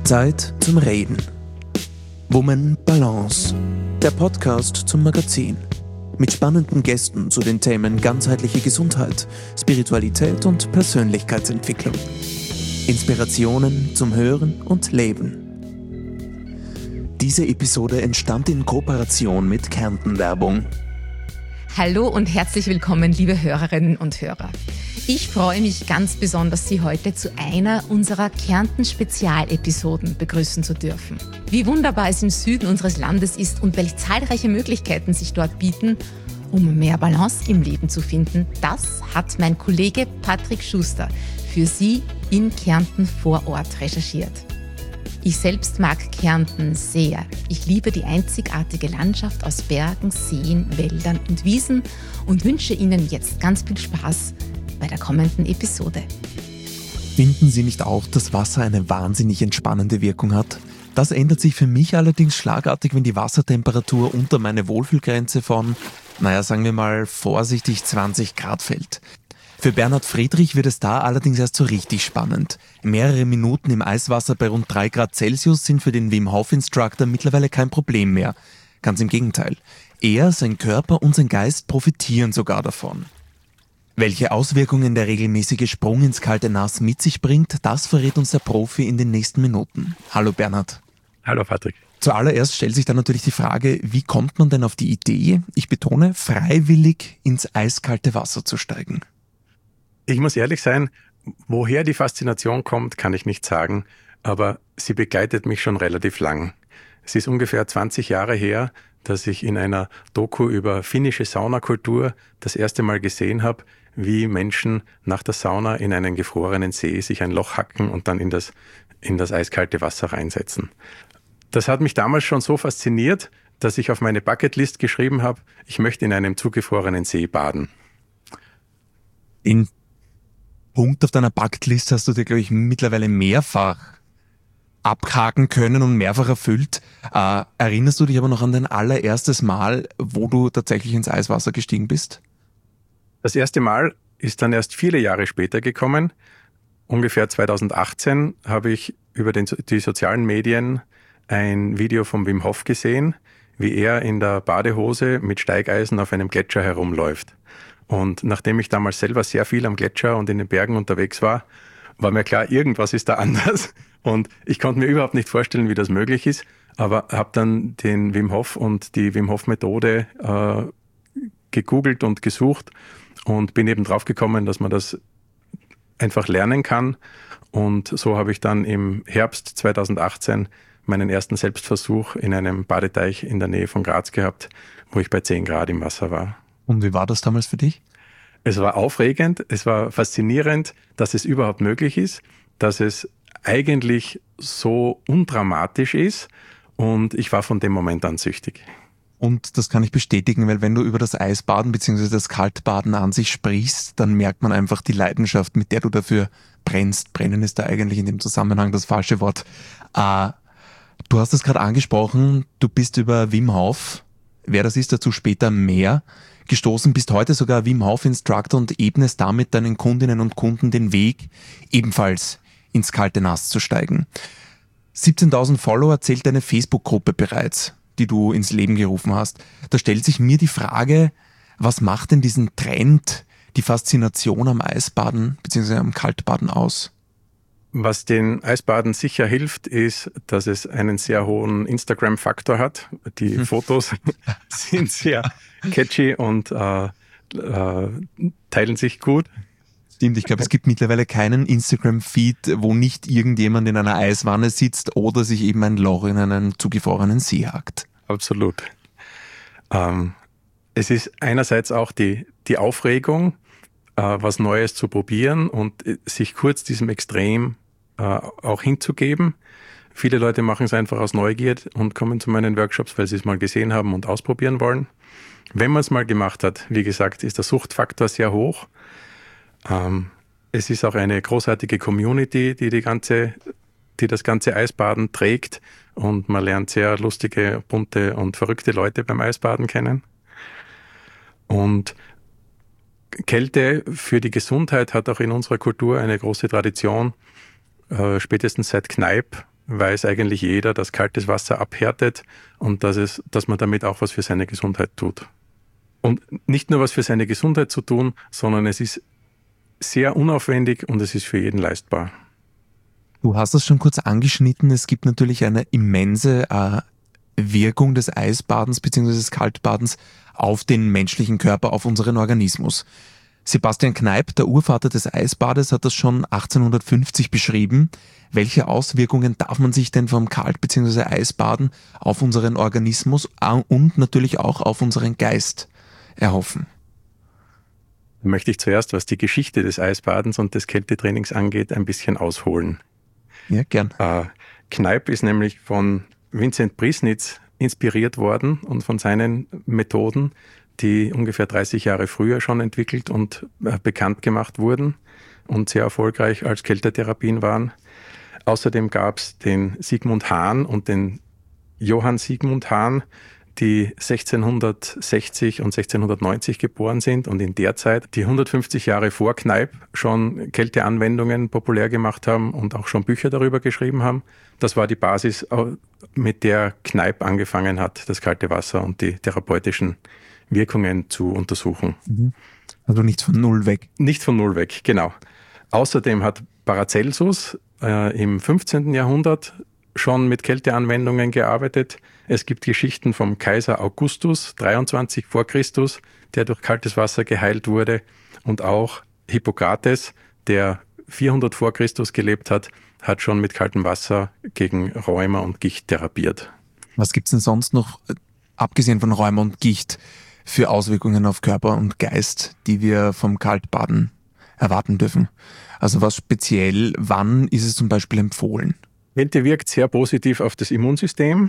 Zeit zum Reden. Woman Balance. Der Podcast zum Magazin. Mit spannenden Gästen zu den Themen ganzheitliche Gesundheit, Spiritualität und Persönlichkeitsentwicklung. Inspirationen zum Hören und Leben. Diese Episode entstand in Kooperation mit Kärnten Werbung. Hallo und herzlich willkommen, liebe Hörerinnen und Hörer. Ich freue mich ganz besonders, Sie heute zu einer unserer Kärnten-Spezialepisoden begrüßen zu dürfen. Wie wunderbar es im Süden unseres Landes ist und welche zahlreiche Möglichkeiten sich dort bieten, um mehr Balance im Leben zu finden, das hat mein Kollege Patrick Schuster für Sie in Kärnten vor Ort recherchiert. Ich selbst mag Kärnten sehr. Ich liebe die einzigartige Landschaft aus Bergen, Seen, Wäldern und Wiesen und wünsche Ihnen jetzt ganz viel Spaß bei der kommenden Episode. Finden Sie nicht auch, dass Wasser eine wahnsinnig entspannende Wirkung hat? Das ändert sich für mich allerdings schlagartig, wenn die Wassertemperatur unter meine Wohlfühlgrenze von, sagen wir mal vorsichtig 20 Grad fällt. Für Bernhard Friedrich wird es da allerdings erst so richtig spannend. Mehrere Minuten im Eiswasser bei rund 3 Grad Celsius sind für den Wim Hof Instructor mittlerweile kein Problem mehr. Ganz im Gegenteil. Er, sein Körper und sein Geist profitieren sogar davon. Welche Auswirkungen der regelmäßige Sprung ins kalte Nass mit sich bringt, das verrät uns der Profi in den nächsten Minuten. Hallo Bernhard. Hallo Patrick. Zuallererst stellt sich dann natürlich die Frage, wie kommt man denn auf die Idee, ich betone, freiwillig ins eiskalte Wasser zu steigen? Ich muss ehrlich sein, woher die Faszination kommt, kann ich nicht sagen, aber sie begleitet mich schon relativ lang. Es ist ungefähr 20 Jahre her, dass ich in einer Doku über finnische Saunakultur das erste Mal gesehen habe, wie Menschen nach der Sauna in einen gefrorenen See sich ein Loch hacken und dann in das eiskalte Wasser reinsetzen. Das hat mich damals schon so fasziniert, dass ich auf meine Bucketlist geschrieben habe, ich möchte in einem zugefrorenen See baden. Den Punkt auf deiner Bucketlist hast du dir, glaube ich, mittlerweile mehrfach abhaken können und mehrfach erfüllt. Erinnerst du dich aber noch an dein allererstes Mal, wo du tatsächlich ins Eiswasser gestiegen bist? Das erste Mal ist dann erst viele Jahre später gekommen. Ungefähr 2018 habe ich über die sozialen Medien ein Video von Wim Hof gesehen, wie er in der Badehose mit Steigeisen auf einem Gletscher herumläuft. Und nachdem ich damals selber sehr viel am Gletscher und in den Bergen unterwegs war, war mir klar, irgendwas ist da anders. Und ich konnte mir überhaupt nicht vorstellen, wie das möglich ist, aber habe dann den Wim Hof und die Wim Hof Methode gegoogelt und gesucht und bin eben drauf gekommen, dass man das einfach lernen kann. Und so habe ich dann im Herbst 2018 meinen ersten Selbstversuch in einem Badeteich in der Nähe von Graz gehabt, wo ich bei 10 Grad im Wasser war. Und wie war das damals für dich? Es war aufregend, es war faszinierend, dass es überhaupt möglich ist, dass es eigentlich so undramatisch ist und ich war von dem Moment an süchtig. Und das kann ich bestätigen, weil wenn du über das Eisbaden bzw. das Kaltbaden an sich sprichst, dann merkt man einfach die Leidenschaft, mit der du dafür brennst. Brennen ist da eigentlich in dem Zusammenhang das falsche Wort. Du hast es gerade angesprochen, du bist über Wim Hof, wer das ist, dazu später mehr, gestoßen, bist heute sogar Wim Hof Instructor und ebnest damit deinen Kundinnen und Kunden den Weg, ebenfalls ins kalte Nass zu steigen. 17.000 Follower zählt deine Facebook-Gruppe bereits, die du ins Leben gerufen hast. Da stellt sich mir die Frage, was macht denn diesen Trend, die Faszination am Eisbaden bzw. am Kaltbaden aus? Was den Eisbaden sicher hilft, ist, dass es einen sehr hohen Instagram-Faktor hat. Die Fotos sind sehr catchy und teilen sich gut. Stimmt, ich glaube, es gibt mittlerweile keinen Instagram-Feed, wo nicht irgendjemand in einer Eiswanne sitzt oder sich eben ein Loch in einen zugefrorenen See hakt. Absolut. Es ist einerseits auch die Aufregung, was Neues zu probieren und sich kurz diesem Extrem auch hinzugeben. Viele Leute machen es einfach aus Neugier und kommen zu meinen Workshops, weil sie es mal gesehen haben und ausprobieren wollen. Wenn man es mal gemacht hat, wie gesagt, ist der Suchtfaktor sehr hoch. Es ist auch eine großartige Community, die das ganze Eisbaden trägt und man lernt sehr lustige, bunte und verrückte Leute beim Eisbaden kennen. Und Kälte für die Gesundheit hat auch in unserer Kultur eine große Tradition. Spätestens seit Kneipp weiß eigentlich jeder, dass kaltes Wasser abhärtet und dass man damit auch was für seine Gesundheit tut. Und nicht nur was für seine Gesundheit zu tun, sondern es ist sehr unaufwendig und es ist für jeden leistbar. Du hast es schon kurz angeschnitten, es gibt natürlich eine immense Wirkung des Eisbadens bzw. des Kaltbadens auf den menschlichen Körper, auf unseren Organismus. Sebastian Kneipp, der Urvater des Eisbades, hat das schon 1850 beschrieben. Welche Auswirkungen darf man sich denn vom Kalt- bzw. Eisbaden auf unseren Organismus und natürlich auch auf unseren Geist erhoffen? Da möchte ich zuerst, was die Geschichte des Eisbadens und des Kältetrainings angeht, ein bisschen ausholen. Ja, gern. Kneipp ist nämlich von Vincent Priesnitz inspiriert worden und von seinen Methoden, die ungefähr 30 Jahre früher schon entwickelt und bekannt gemacht wurden und sehr erfolgreich als Kältetherapien waren. Außerdem gab es den Sigmund Hahn und den Johann Sigmund Hahn, die 1660 und 1690 geboren sind und in der Zeit, die 150 Jahre vor Kneipp, schon Kälteanwendungen populär gemacht haben und auch schon Bücher darüber geschrieben haben. Das war die Basis, mit der Kneipp angefangen hat, das kalte Wasser und die therapeutischen Wirkungen zu untersuchen. Also nicht von Null weg. Nicht von Null weg, genau. Außerdem hat Paracelsus im 15. Jahrhundert schon mit Kälteanwendungen gearbeitet. Es gibt Geschichten vom Kaiser Augustus, 23 vor Christus, der durch kaltes Wasser geheilt wurde. Und auch Hippokrates, der 400 vor Christus gelebt hat, hat schon mit kaltem Wasser gegen Rheuma und Gicht therapiert. Was gibt's denn sonst noch, abgesehen von Rheuma und Gicht, für Auswirkungen auf Körper und Geist, die wir vom Kaltbaden erwarten dürfen? Also was speziell, wann ist es zum Beispiel empfohlen? Kälte wirkt sehr positiv auf das Immunsystem,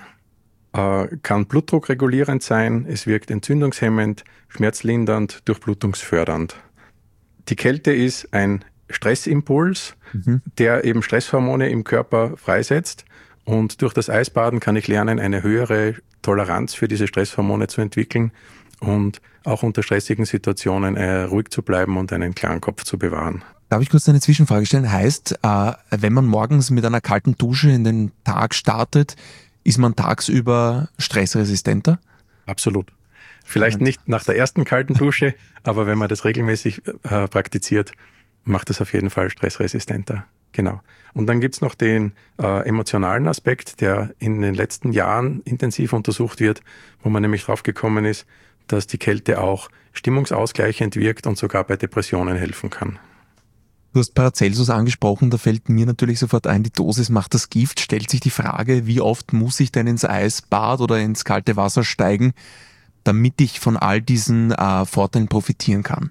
kann blutdruckregulierend sein, es wirkt entzündungshemmend, schmerzlindernd, durchblutungsfördernd. Die Kälte ist ein Stressimpuls, der eben Stresshormone im Körper freisetzt und durch das Eisbaden kann ich lernen, eine höhere Toleranz für diese Stresshormone zu entwickeln und auch unter stressigen Situationen ruhig zu bleiben und einen klaren Kopf zu bewahren. Darf ich kurz eine Zwischenfrage stellen? Heißt, wenn man morgens mit einer kalten Dusche in den Tag startet, ist man tagsüber stressresistenter? Absolut. Vielleicht nicht nach der ersten kalten Dusche, aber wenn man das regelmäßig praktiziert, macht es auf jeden Fall stressresistenter. Genau. Und dann gibt's noch den emotionalen Aspekt, der in den letzten Jahren intensiv untersucht wird, wo man nämlich drauf gekommen ist, dass die Kälte auch stimmungsausgleichend wirkt und sogar bei Depressionen helfen kann. Du hast Paracelsus angesprochen, da fällt mir natürlich sofort ein, die Dosis macht das Gift. Stellt sich die Frage, wie oft muss ich denn ins Eisbad oder ins kalte Wasser steigen, damit ich von all diesen Vorteilen profitieren kann?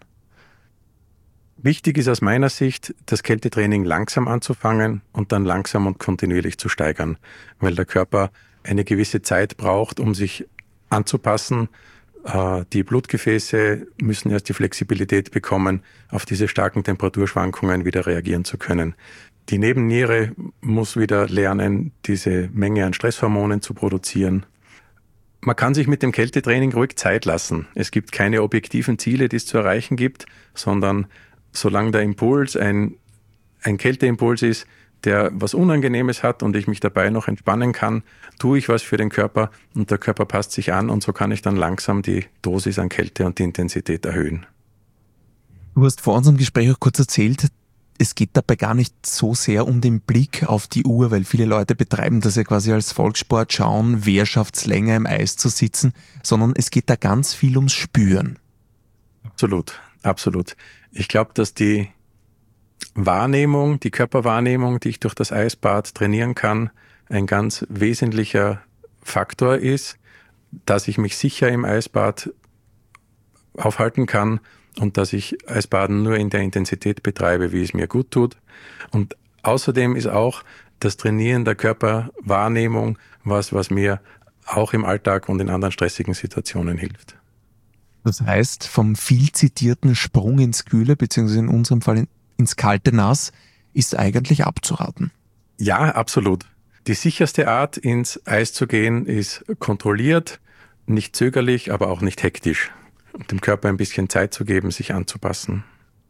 Wichtig ist aus meiner Sicht, das Kältetraining langsam anzufangen und dann langsam und kontinuierlich zu steigern, weil der Körper eine gewisse Zeit braucht, um sich anzupassen. Die Blutgefäße müssen erst die Flexibilität bekommen, auf diese starken Temperaturschwankungen wieder reagieren zu können. Die Nebenniere muss wieder lernen, diese Menge an Stresshormonen zu produzieren. Man kann sich mit dem Kältetraining ruhig Zeit lassen. Es gibt keine objektiven Ziele, die es zu erreichen gibt, sondern solange der Impuls ein Kälteimpuls ist, der was Unangenehmes hat und ich mich dabei noch entspannen kann, tue ich was für den Körper und der Körper passt sich an und so kann ich dann langsam die Dosis an Kälte und die Intensität erhöhen. Du hast vor unserem Gespräch auch kurz erzählt, es geht dabei gar nicht so sehr um den Blick auf die Uhr, weil viele Leute betreiben das ja quasi als Volkssport, schauen, wer schafft's länger im Eis zu sitzen, sondern es geht da ganz viel ums Spüren. Absolut, absolut. Ich glaube, dass die Wahrnehmung, die Körperwahrnehmung, die ich durch das Eisbad trainieren kann, ein ganz wesentlicher Faktor ist, dass ich mich sicher im Eisbad aufhalten kann und dass ich Eisbaden nur in der Intensität betreibe, wie es mir gut tut. Und außerdem ist auch das Trainieren der Körperwahrnehmung was mir auch im Alltag und in anderen stressigen Situationen hilft. Das heißt, vom viel zitierten Sprung ins Kühle, beziehungsweise in unserem Fall ins kalte Nass, ist eigentlich abzuraten. Ja, absolut. Die sicherste Art, ins Eis zu gehen, ist kontrolliert, nicht zögerlich, aber auch nicht hektisch. Um dem Körper ein bisschen Zeit zu geben, sich anzupassen.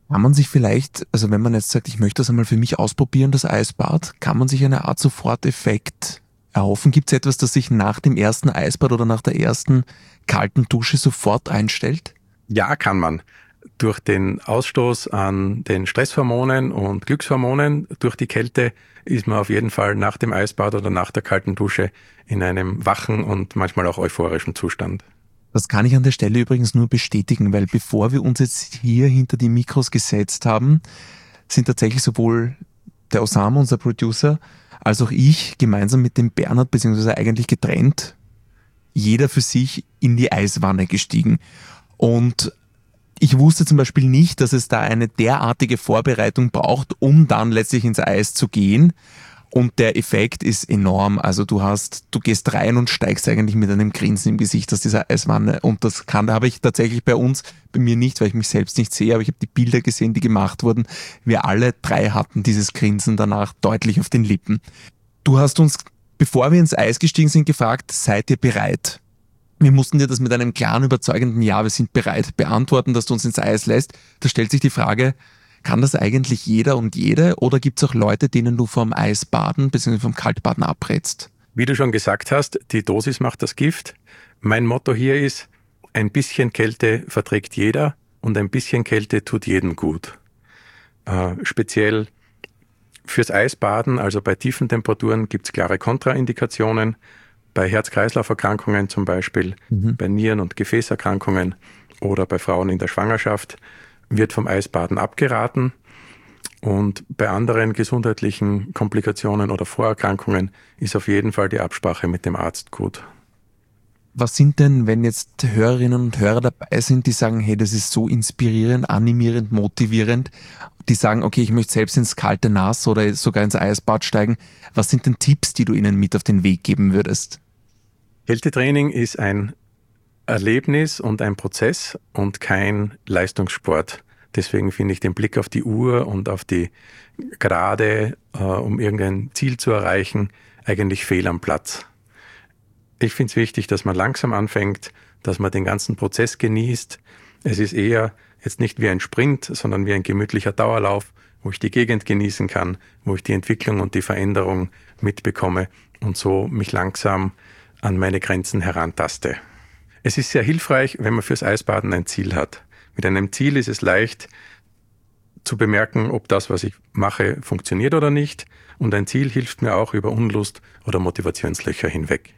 Kann man sich vielleicht, also wenn man jetzt sagt, ich möchte das einmal für mich ausprobieren, das Eisbad, kann man sich eine Art Soforteffekt erhoffen? Gibt es etwas, das sich nach dem ersten Eisbad oder nach der ersten kalten Dusche sofort einstellt? Ja, kann man. Durch den Ausstoß an den Stresshormonen und Glückshormonen durch die Kälte ist man auf jeden Fall nach dem Eisbad oder nach der kalten Dusche in einem wachen und manchmal auch euphorischen Zustand. Das kann ich an der Stelle übrigens nur bestätigen, weil bevor wir uns jetzt hier hinter die Mikros gesetzt haben, sind tatsächlich sowohl der Osama, unser Producer, als auch ich gemeinsam mit dem Bernhard, beziehungsweise eigentlich getrennt, jeder für sich in die Eiswanne gestiegen. Und ich wusste zum Beispiel nicht, dass es da eine derartige Vorbereitung braucht, um dann letztlich ins Eis zu gehen. Und der Effekt ist enorm. Also du gehst rein und steigst eigentlich mit einem Grinsen im Gesicht aus dieser Eiswanne. Und da habe ich tatsächlich bei mir nicht, weil ich mich selbst nicht sehe, aber ich habe die Bilder gesehen, die gemacht wurden. Wir alle drei hatten dieses Grinsen danach deutlich auf den Lippen. Du hast uns, bevor wir ins Eis gestiegen sind, gefragt, seid ihr bereit? Wir mussten dir das mit einem klaren, überzeugenden Ja, wir sind bereit beantworten, dass du uns ins Eis lässt. Da stellt sich die Frage, kann das eigentlich jeder und jede oder gibt es auch Leute, denen du vom Eisbaden bzw. vom Kaltbaden abrätst? Wie du schon gesagt hast, die Dosis macht das Gift. Mein Motto hier ist, ein bisschen Kälte verträgt jeder und ein bisschen Kälte tut jedem gut. Speziell fürs Eisbaden, also bei tiefen Temperaturen, gibt es klare Kontraindikationen. Bei Herz-Kreislauf-Erkrankungen zum Beispiel, bei Nieren- und Gefäßerkrankungen oder bei Frauen in der Schwangerschaft wird vom Eisbaden abgeraten. Und bei anderen gesundheitlichen Komplikationen oder Vorerkrankungen ist auf jeden Fall die Absprache mit dem Arzt gut. Was sind denn, wenn jetzt Hörerinnen und Hörer dabei sind, die sagen, hey, das ist so inspirierend, animierend, motivierend, die sagen, okay, ich möchte selbst ins kalte Nass oder sogar ins Eisbad steigen. Was sind denn Tipps, die du ihnen mit auf den Weg geben würdest? Kältetraining ist ein Erlebnis und ein Prozess und kein Leistungssport. Deswegen finde ich den Blick auf die Uhr und auf die Gerade, um irgendein Ziel zu erreichen, eigentlich fehl am Platz. Ich finde es wichtig, dass man langsam anfängt, dass man den ganzen Prozess genießt. Es ist eher jetzt nicht wie ein Sprint, sondern wie ein gemütlicher Dauerlauf, wo ich die Gegend genießen kann, wo ich die Entwicklung und die Veränderung mitbekomme und so mich langsam an meine Grenzen herantaste. Es ist sehr hilfreich, wenn man fürs Eisbaden ein Ziel hat. Mit einem Ziel ist es leicht zu bemerken, ob das, was ich mache, funktioniert oder nicht. Und ein Ziel hilft mir auch über Unlust oder Motivationslöcher hinweg.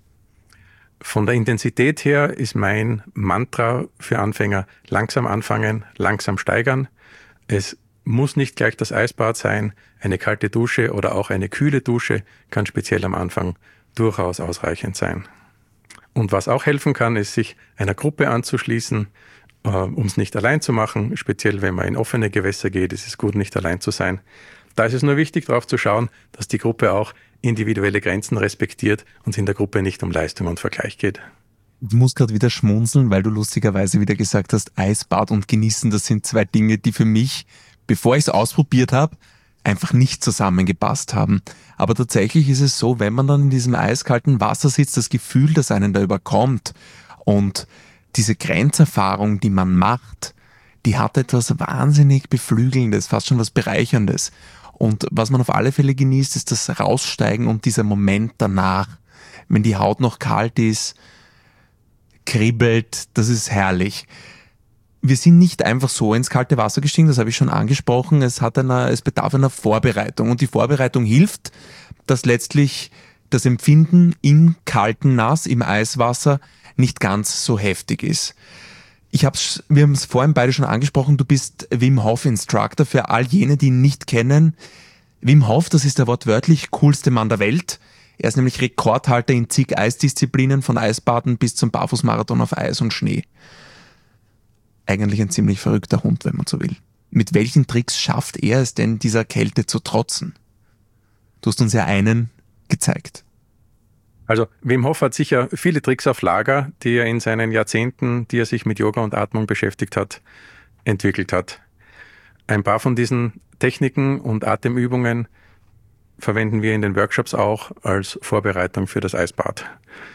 Von der Intensität her ist mein Mantra für Anfänger: langsam anfangen, langsam steigern. Es muss nicht gleich das Eisbad sein. Eine kalte Dusche oder auch eine kühle Dusche kann speziell am Anfang durchaus ausreichend sein. Und was auch helfen kann, ist, sich einer Gruppe anzuschließen, um es nicht allein zu machen. Speziell wenn man in offene Gewässer geht, ist es gut, nicht allein zu sein. Da ist es nur wichtig, darauf zu schauen, dass die Gruppe auch individuelle Grenzen respektiert und es in der Gruppe nicht um Leistung und Vergleich geht. Ich muss gerade wieder schmunzeln, weil du lustigerweise wieder gesagt hast, Eisbad und Genießen, das sind zwei Dinge, die für mich, bevor ich es ausprobiert habe, einfach nicht zusammengepasst haben. Aber tatsächlich ist es so, wenn man dann in diesem eiskalten Wasser sitzt, das Gefühl, das einen da überkommt und diese Grenzerfahrung, die man macht, die hat etwas wahnsinnig Beflügelndes, fast schon was Bereicherndes. Und was man auf alle Fälle genießt, ist das Raussteigen und dieser Moment danach, wenn die Haut noch kalt ist, kribbelt, das ist herrlich. Wir sind nicht einfach so ins kalte Wasser gestiegen, das habe ich schon angesprochen. Es bedarf einer Vorbereitung und die Vorbereitung hilft, dass letztlich das Empfinden im kalten Nass, im Eiswasser nicht ganz so heftig ist. Wir haben es vorhin beide schon angesprochen, du bist Wim Hof Instructor. Für all jene, die ihn nicht kennen, Wim Hof, das ist der wortwörtlich coolste Mann der Welt. Er ist nämlich Rekordhalter in zig Eisdisziplinen, von Eisbaden bis zum Barfußmarathon auf Eis und Schnee. Eigentlich ein ziemlich verrückter Hund, wenn man so will. Mit welchen Tricks schafft er es denn, dieser Kälte zu trotzen? Du hast uns ja einen gezeigt. Also Wim Hof hat sicher viele Tricks auf Lager, die er in seinen Jahrzehnten, die er sich mit Yoga und Atmung beschäftigt hat, entwickelt hat. Ein paar von diesen Techniken und Atemübungen verwenden wir in den Workshops auch als Vorbereitung für das Eisbad.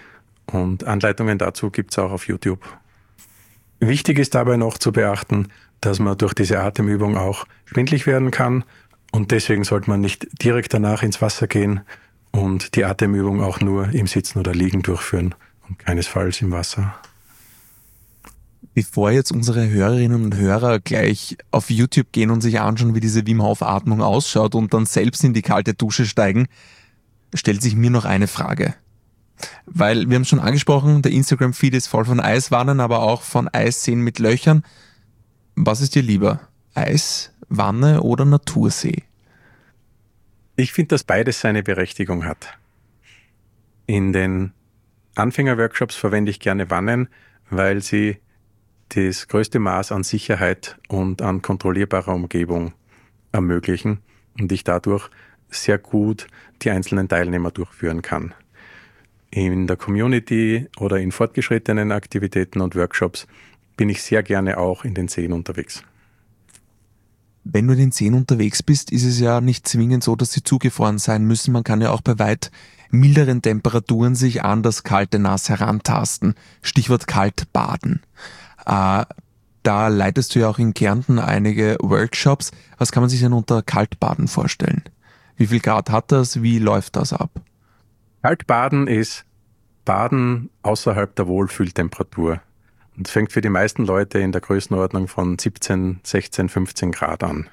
Und Anleitungen dazu gibt es auch auf YouTube. Wichtig ist dabei noch zu beachten, dass man durch diese Atemübung auch schwindlig werden kann. Und deswegen sollte man nicht direkt danach ins Wasser gehen und die Atemübung auch nur im Sitzen oder Liegen durchführen und keinesfalls im Wasser. Bevor jetzt unsere Hörerinnen und Hörer gleich auf YouTube gehen und sich anschauen, wie diese Wim Hof Atmung ausschaut und dann selbst in die kalte Dusche steigen, stellt sich mir noch eine Frage. Weil wir haben es schon angesprochen, der Instagram-Feed ist voll von Eiswannen, aber auch von Eisseen mit Löchern. Was ist dir lieber? Eiswanne oder Natursee? Ich finde, dass beides seine Berechtigung hat. In den Anfängerworkshops verwende ich gerne Wannen, weil sie das größte Maß an Sicherheit und an kontrollierbarer Umgebung ermöglichen und ich dadurch sehr gut die einzelnen Teilnehmer durchführen kann. In der Community oder in fortgeschrittenen Aktivitäten und Workshops bin ich sehr gerne auch in den Seen unterwegs. Wenn du in den Seen unterwegs bist, ist es ja nicht zwingend so, dass sie zugefroren sein müssen. Man kann ja auch bei weit milderen Temperaturen sich an das kalte Nass herantasten. Stichwort Kaltbaden. Da leitest du ja auch in Kärnten einige Workshops. Was kann man sich denn unter Kaltbaden vorstellen? Wie viel Grad hat das? Wie läuft das ab? Kaltbaden ist Baden außerhalb der Wohlfühltemperatur. Und fängt für die meisten Leute in der Größenordnung von 17, 16, 15 Grad an.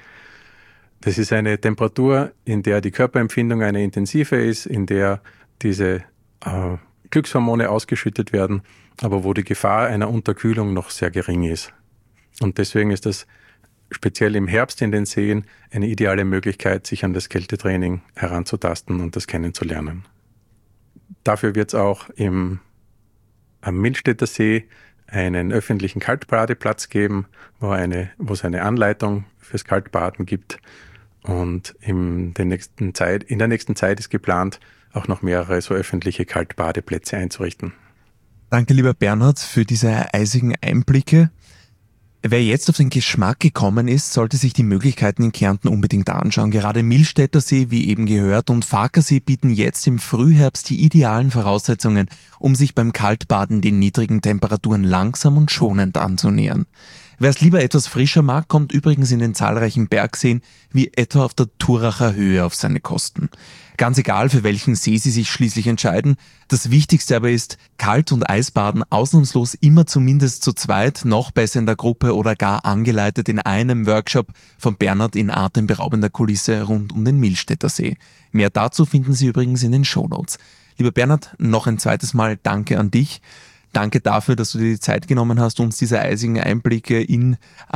Das ist eine Temperatur, in der die Körperempfindung eine intensive ist, in der diese Glückshormone ausgeschüttet werden, aber wo die Gefahr einer Unterkühlung noch sehr gering ist. Und deswegen ist das speziell im Herbst in den Seen eine ideale Möglichkeit, sich an das Kältetraining heranzutasten und das kennenzulernen. Dafür wird es auch am Millstätter See einen öffentlichen Kaltbadeplatz geben, wo es eine Anleitung fürs Kaltbaden gibt. Und in der nächsten Zeit ist geplant, auch noch mehrere so öffentliche Kaltbadeplätze einzurichten. Danke, lieber Bernhard, für diese eisigen Einblicke. Wer jetzt auf den Geschmack gekommen ist, sollte sich die Möglichkeiten in Kärnten unbedingt anschauen. Gerade Millstätter See, wie eben gehört, und Farkasee bieten jetzt im Frühherbst die idealen Voraussetzungen, um sich beim Kaltbaden den niedrigen Temperaturen langsam und schonend anzunähern. Wer es lieber etwas frischer mag, kommt übrigens in den zahlreichen Bergseen wie etwa auf der Thuracher Höhe auf seine Kosten. Ganz egal, für welchen See Sie sich schließlich entscheiden, das Wichtigste aber ist, Kalt- und Eisbaden ausnahmslos immer zumindest zu zweit, noch besser in der Gruppe oder gar angeleitet in einem Workshop von Bernhard in atemberaubender Kulisse rund um den Millstätter See. Mehr dazu finden Sie übrigens in den Shownotes. Lieber Bernhard, noch ein zweites Mal danke an dich. Danke dafür, dass du dir die Zeit genommen hast, uns diese eisigen Einblicke in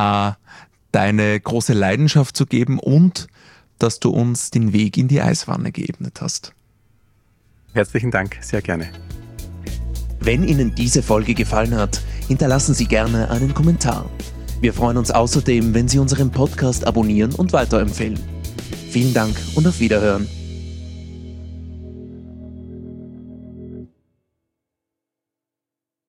deine große Leidenschaft zu geben und dass du uns den Weg in die Eiswanne geebnet hast. Herzlichen Dank, sehr gerne. Wenn Ihnen diese Folge gefallen hat, hinterlassen Sie gerne einen Kommentar. Wir freuen uns außerdem, wenn Sie unseren Podcast abonnieren und weiterempfehlen. Vielen Dank und auf Wiederhören.